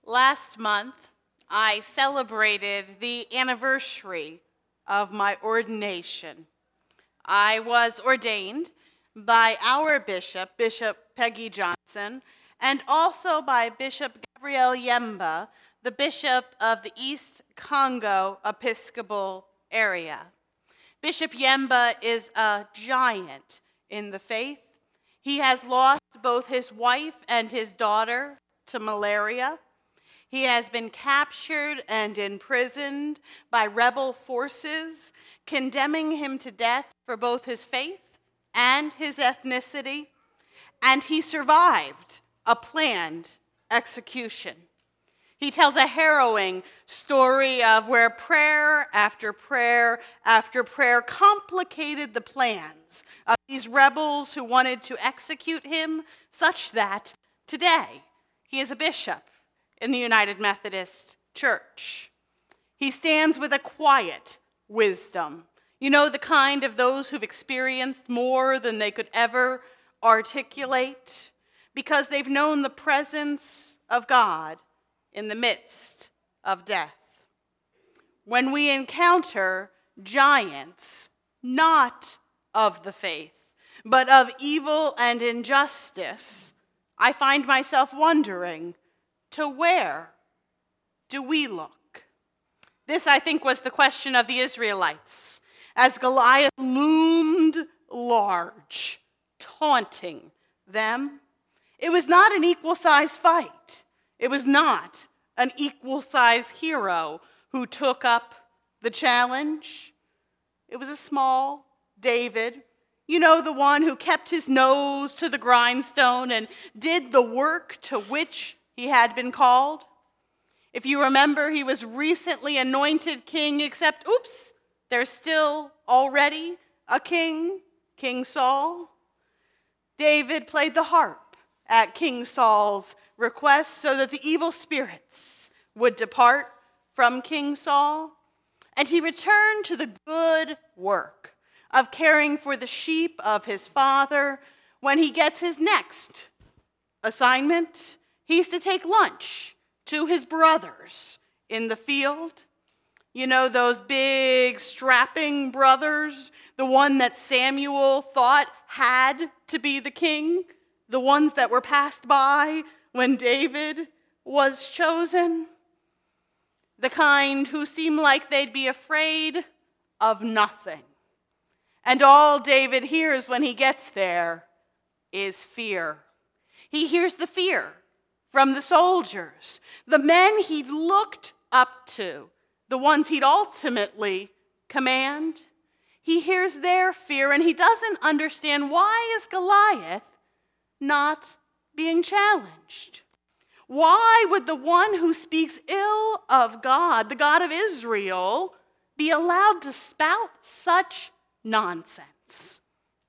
Last month, I celebrated the anniversary of my ordination. I was ordained by our bishop, Bishop Peggy Johnson, and also by Bishop Gabriel Yemba, the bishop of the East Congo Episcopal area. Bishop Yemba is a giant in the faith. He has lost both his wife and his daughter to malaria. He has been captured and imprisoned by rebel forces, condemning him to death for both his faith and his ethnicity, and he survived a planned execution. He tells a harrowing story of where prayer after prayer after prayer complicated the plans of these rebels who wanted to execute him, such that today he is a bishop in the United Methodist Church. He stands with a quiet wisdom, the kind of those who've experienced more than they could ever articulate, because they've known the presence of God in the midst of death. When we encounter giants, not of the faith, but of evil and injustice, I find myself wondering, to where do we look? This, I think, was the question of the Israelites as Goliath loomed large, taunting them. It was not an equal-size fight. It was not an equal-size hero who took up the challenge. It was a small David, the one who kept his nose to the grindstone and did the work to which he had been called. If you remember, he was recently anointed king, except, there's still already a king, King Saul. David played the harp at King Saul's request so that the evil spirits would depart from King Saul. And he returned to the good work of caring for the sheep of his father when he gets his next assignment. He's to take lunch to his brothers in the field. Those big strapping brothers, the one that Samuel thought had to be the king, the ones that were passed by when David was chosen, the kind who seem like they'd be afraid of nothing. And all David hears when he gets there is fear. He hears the fear from the soldiers, the men he'd looked up to, the ones he'd ultimately command. He hears their fear, and he doesn't understand, why is Goliath not being challenged? Why would the one who speaks ill of God, the God of Israel, be allowed to spout such nonsense?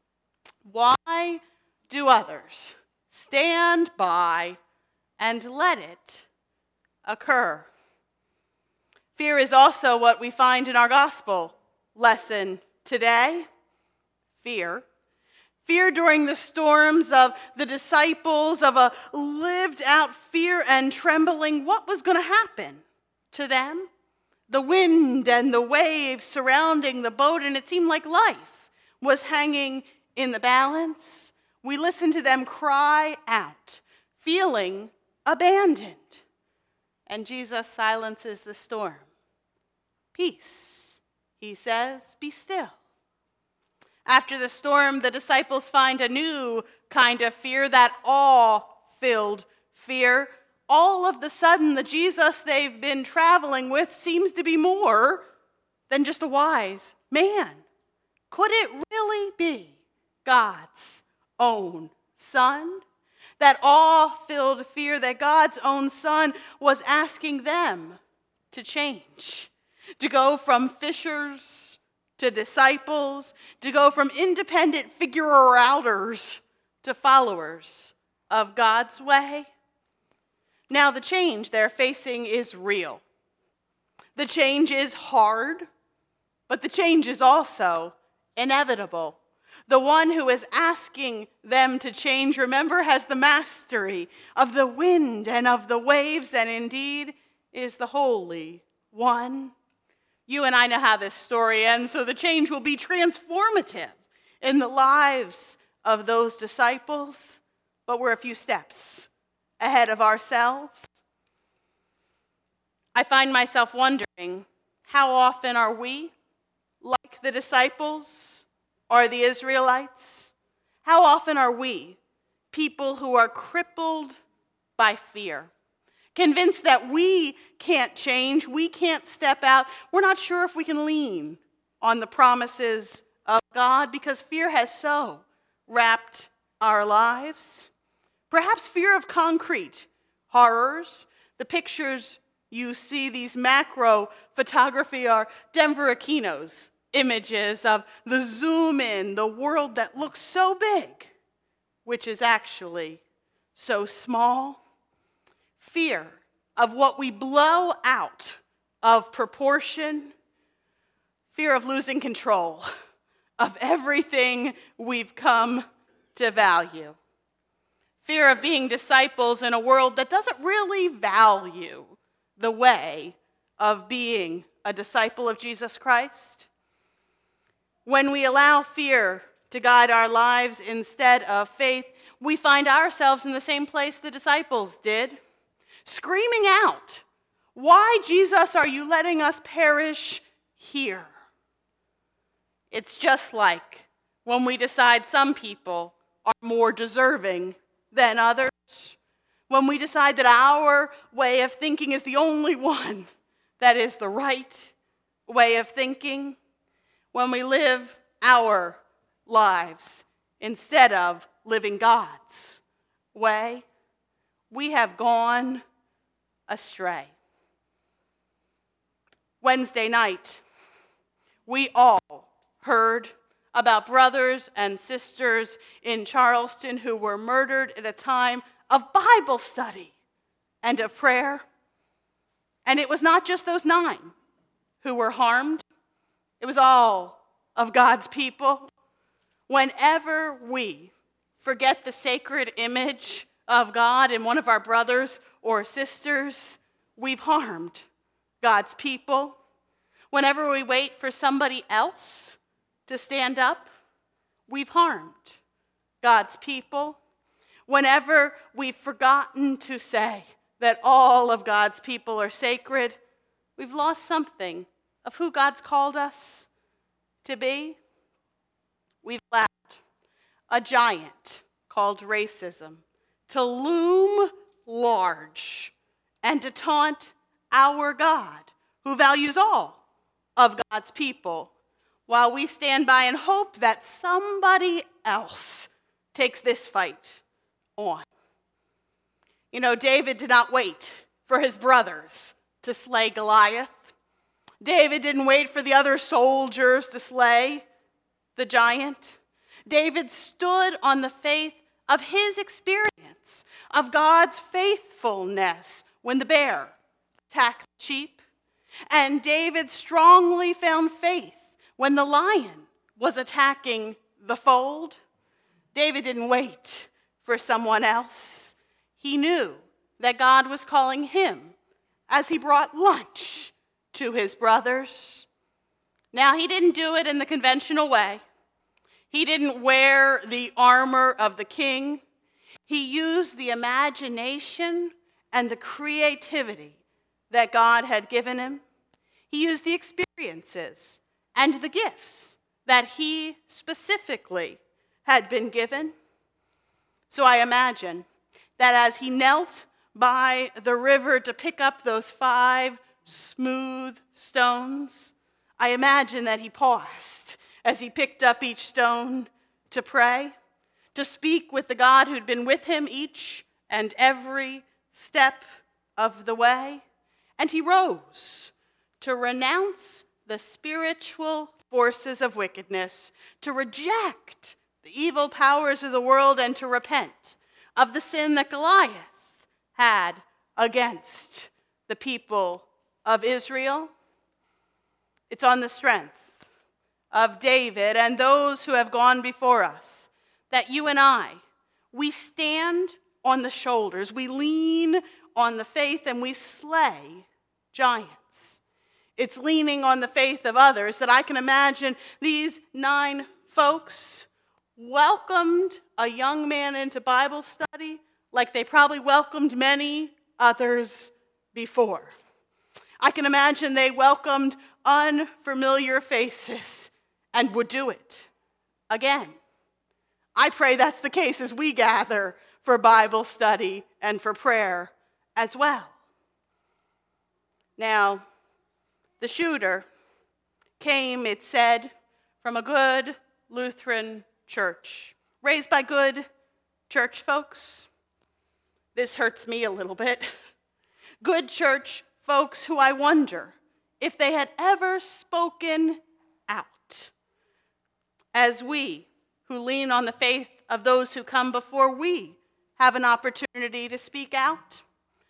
Why do others stand by and let it occur? Fear is also what we find in our gospel lesson today. Fear during the storms of the disciples, of a lived out fear and trembling. What was going to happen to them? The wind and the waves surrounding the boat, and it seemed like life was hanging in the balance. We listened to them cry out, feeling abandoned. And Jesus silences the storm. Peace, he says, be still. After the storm, the disciples find a new kind of fear, that awe-filled fear. All of the sudden, the Jesus they've been traveling with seems to be more than just a wise man. Could it really be God's own Son? That awe-filled fear that God's own Son was asking them to change, to go from fishers to disciples, to go from independent figure-outers to followers of God's way. Now, the change they're facing is real. The change is hard, but the change is also inevitable. The one who is asking them to change, remember, has the mastery of the wind and of the waves, and indeed is the Holy One. You and I know how this story ends, so the change will be transformative in the lives of those disciples, but we're a few steps ahead of ourselves. I find myself wondering, how often are we like the disciples or the Israelites? How often are we people who are crippled by fear, convinced that we can't change, we can't step out, we're not sure if we can lean on the promises of God because fear has so wrapped our lives? Perhaps fear of concrete horrors, the pictures you see, these macro photography, are Denver Aquino's images of the zoom in, the world that looks so big, which is actually so small. Fear of what we blow out of proportion. Fear of losing control of everything we've come to value. Fear of being disciples in a world that doesn't really value the way of being a disciple of Jesus Christ. When we allow fear to guide our lives instead of faith, we find ourselves in the same place the disciples did, screaming out, "Why, Jesus, are you letting us perish here?" It's just like when we decide some people are more deserving than others, when we decide that our way of thinking is the only one that is the right way of thinking, when we live our lives instead of living God's way, we have gone astray. Wednesday night, we all heard about brothers and sisters in Charleston who were murdered at a time of Bible study and of prayer. And it was not just those 9 who were harmed. It was all of God's people. Whenever we forget the sacred image of God in one of our brothers or sisters, we've harmed God's people. Whenever we wait for somebody else to stand up, we've harmed God's people. Whenever we've forgotten to say that all of God's people are sacred, we've lost something of who God's called us to be. We've allowed a giant called racism to loom large and to taunt our God, who values all of God's people, while we stand by and hope that somebody else takes this fight on. You know, David did not wait for his brothers to slay Goliath. David didn't wait for the other soldiers to slay the giant. David stood on the faith of his experience, of God's faithfulness when the bear attacked the sheep. And David strongly found faith when the lion was attacking the fold. David didn't wait for someone else. He knew that God was calling him as he brought lunch to his brothers. Now, he didn't do it in the conventional way. He didn't wear the armor of the king. He used the imagination and the creativity that God had given him. He used the experiences and the gifts that he specifically had been given. So I imagine that as he knelt by the river to pick up those 5 smooth stones, I imagine that he paused as he picked up each stone to pray, to speak with the God who'd been with him each and every step of the way. And he rose to renounce the spiritual forces of wickedness, to reject the evil powers of the world, and to repent of the sin that Goliath had against the people of Israel. It's on the strength of David and those who have gone before us, that you and I, we stand on the shoulders, we lean on the faith, and we slay giants. It's leaning on the faith of others that I can imagine these 9 folks welcomed a young man into Bible study like they probably welcomed many others before. I can imagine they welcomed unfamiliar faces and would do it again. I pray that's the case as we gather for Bible study and for prayer as well. Now, the shooter came, it said, from a good Lutheran church, raised by good church folks. This hurts me a little bit. Good church folks who I wonder if they had ever spoken out. As we, who lean on the faith of those who come before, we have an opportunity to speak out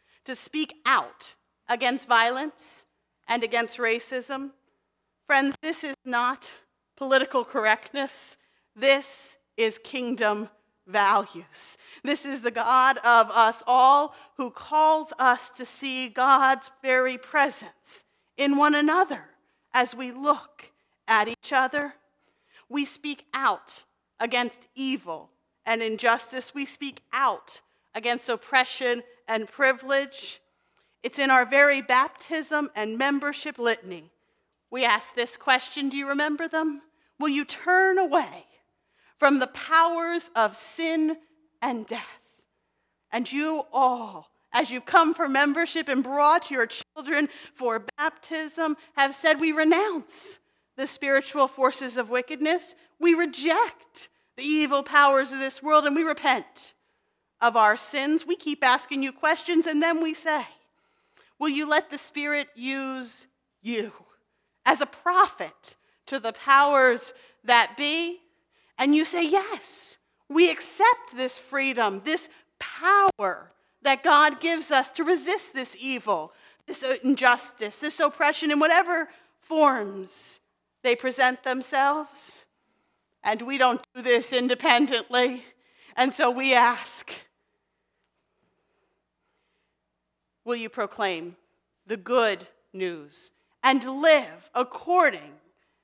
against violence and against racism. Friends, this is not political correctness. This is kingdom values. This is the God of us all who calls us to see God's very presence in one another as we look at each other. We speak out against evil and injustice. We speak out against oppression and privilege. It's in our very baptism and membership litany. We ask this question, do you remember them? Will you turn away from the powers of sin and death? And you all, as you've come for membership and brought your children for baptism, have said, we renounce the spiritual forces of wickedness. We reject the evil powers of this world, and we repent of our sins. We keep asking you questions, and then we say, will you let the Spirit use you as a prophet to the powers that be? And you say, yes, we accept this freedom, this power that God gives us to resist this evil, this injustice, this oppression in whatever forms they present themselves. And we don't do this independently. And so we ask, will you proclaim the good news and live according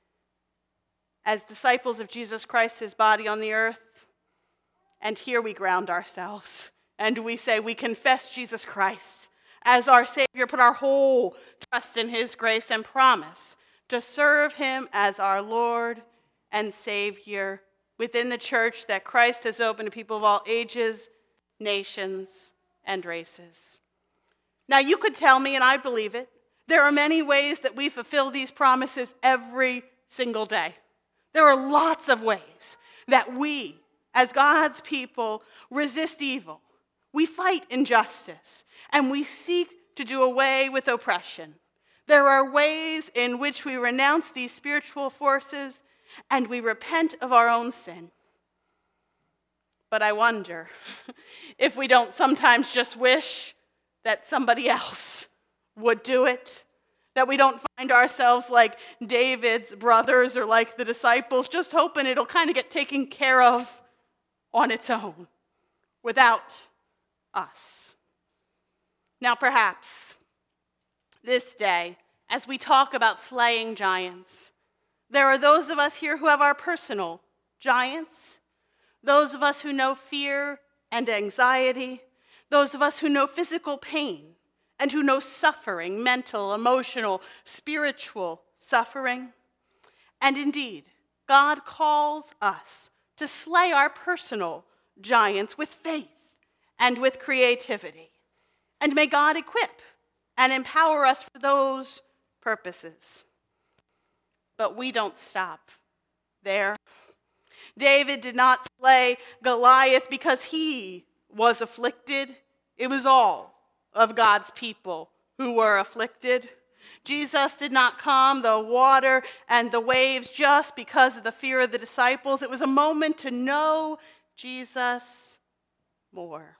as disciples of Jesus Christ, his body on the earth? And here we ground ourselves and we say we confess Jesus Christ as our Savior, put our whole trust in his grace and promise to serve him as our Lord and Savior within the church that Christ has opened to people of all ages, nations, and races. Now you could tell me, and I believe it, there are many ways that we fulfill these promises every single day. There are lots of ways that we, as God's people, resist evil. We fight injustice, and we seek to do away with oppression. There are ways in which we renounce these spiritual forces, and we repent of our own sin. But I wonder if we don't sometimes just wish that somebody else would do it, that we don't find ourselves like David's brothers or like the disciples, just hoping it'll kind of get taken care of on its own without us. Now, perhaps this day, as we talk about slaying giants, there are those of us here who have our personal giants, those of us who know fear and anxiety, those of us who know physical pain and who know suffering, mental, emotional, spiritual suffering. And indeed, God calls us to slay our personal giants with faith and with creativity. And may God equip and empower us for those purposes. But we don't stop there. David did not slay Goliath because he was afflicted. It was all of God's people who were afflicted. Jesus did not calm the water and the waves just because of the fear of the disciples. It was a moment to know Jesus more.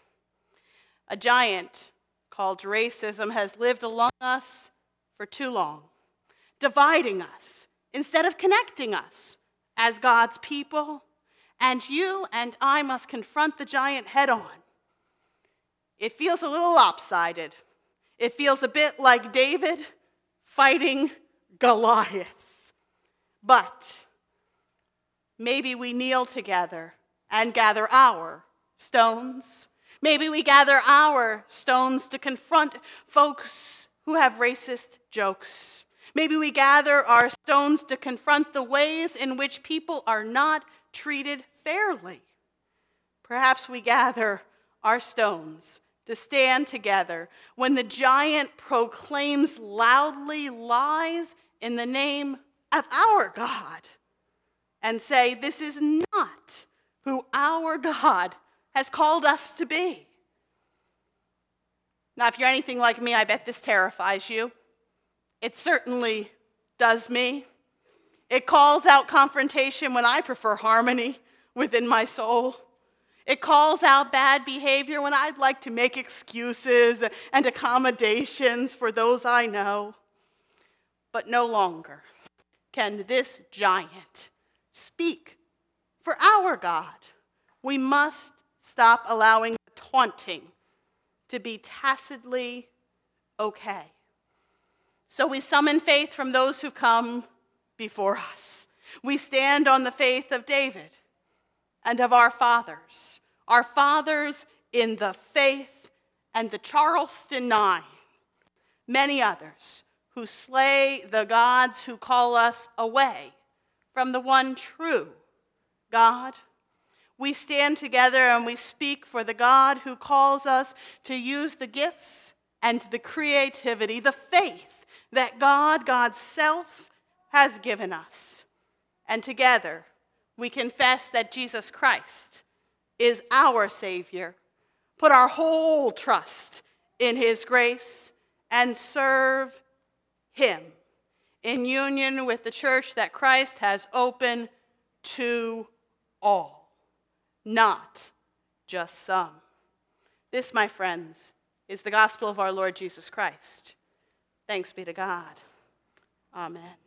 A giant called racism has lived among us for too long, dividing us instead of connecting us as God's people, and you and I must confront the giant head on. It feels a little lopsided. It feels a bit like David fighting Goliath. But maybe we kneel together and gather our stones. Maybe we gather our stones to confront folks who have racist jokes. Maybe we gather our stones to confront the ways in which people are not treated fairly. Perhaps we gather our stones to stand together when the giant proclaims loudly lies in the name of our God and say, this is not who our God has called us to be. Now, if you're anything like me, I bet this terrifies you. It certainly does me. It calls out confrontation when I prefer harmony within my soul. It calls out bad behavior when I'd like to make excuses and accommodations for those I know. But no longer can this giant speak for our God. We must stop allowing the taunting to be tacitly okay. So we summon faith from those who come before us. We stand on the faith of David and of our fathers in the faith and the Charleston Nine, many others who slay the gods who call us away from the one true God. We stand together and we speak for the God who calls us to use the gifts and the creativity, the faith that God's self, has given us. And together, we confess that Jesus Christ is our Savior, put our whole trust in his grace, and serve him in union with the church that Christ has opened to all, not just some. This, my friends, is the gospel of our Lord Jesus Christ. Thanks be to God. Amen.